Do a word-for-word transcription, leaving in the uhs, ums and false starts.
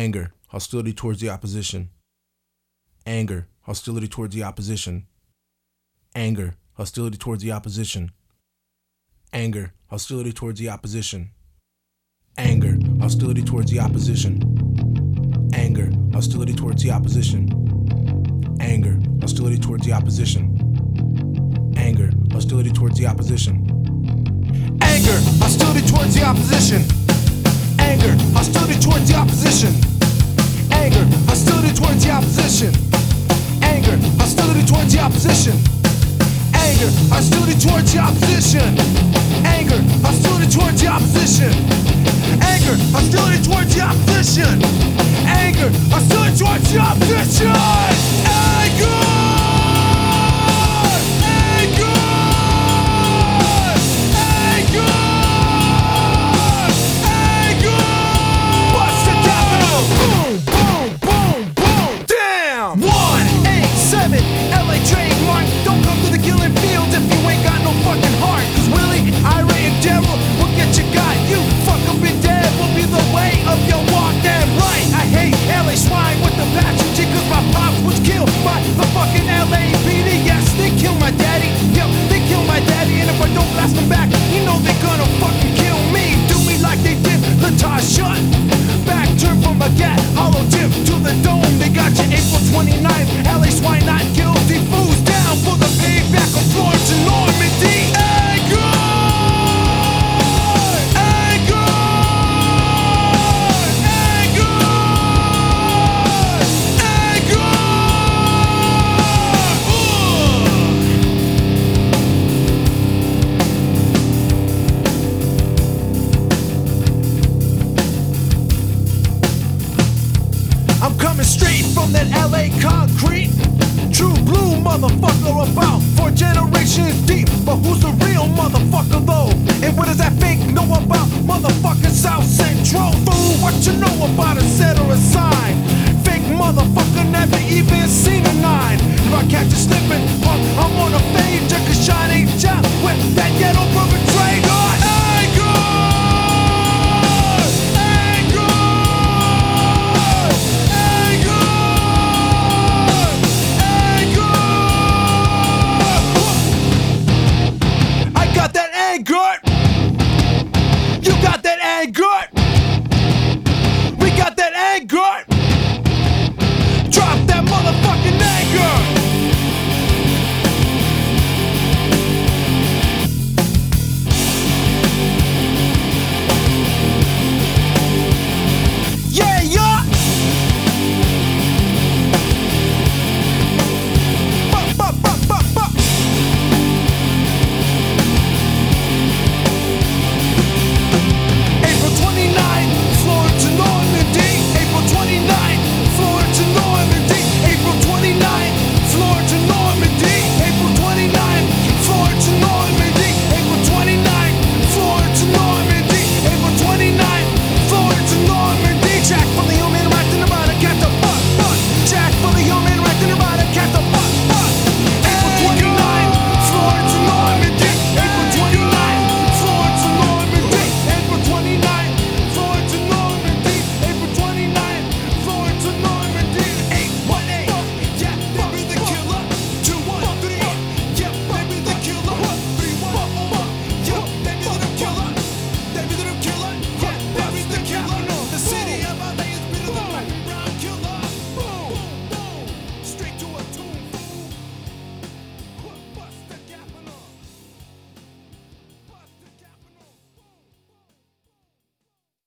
Anger, hostility towards the opposition. Anger, hostility towards the opposition. Anger, hostility towards the opposition. Anger, hostility towards the opposition. Anger, hostility towards the opposition. Anger, hostility towards the opposition. Anger, hostility towards the opposition. Anger, hostility towards the opposition. Anger, hostility towards the opposition. Anger, hostility towards the opposition. Anger, hostility towards the opposition. Anger, hostility towards the opposition. Anger, hostility towards the opposition. Anger, hostility towards the opposition. Anger, hostility towards the opposition. Anger, hostility towards the opposition. Anger! Anger! Anger! Anger! What's the capital? Boom, boom, boom, boom. Damn! one eight seven L A trademark. Don't come to the killing fields if you ain't got no fucking heart. Cause Willie, Ira, and Daryl will get you got. You fuck up and dead will be the way of your walk. Damn right, I hate L A swine with the passion. Cause my pops was killed by the fucking L A P D. Yes, they killed my daddy. Yo, they killed my daddy. And if I don't blast them back, you know they're gonna fucking kill me. Do me like they did Latasha. Back turn from a gat, hollow tip to the dome. They got you April twenty-ninth. L A swine not guilty. Fools down for the payback of Florence and Normandy. Anger! Anger! Anger! Anger! I'm coming straight from that L A concrete. True blue motherfucker about four generations deep. But who's the real motherfucker though? And what does that fake know about motherfucking South Central? Fool, what you know about a set or a sign? Fake motherfucker never even seen a nine. If I catch you slipping,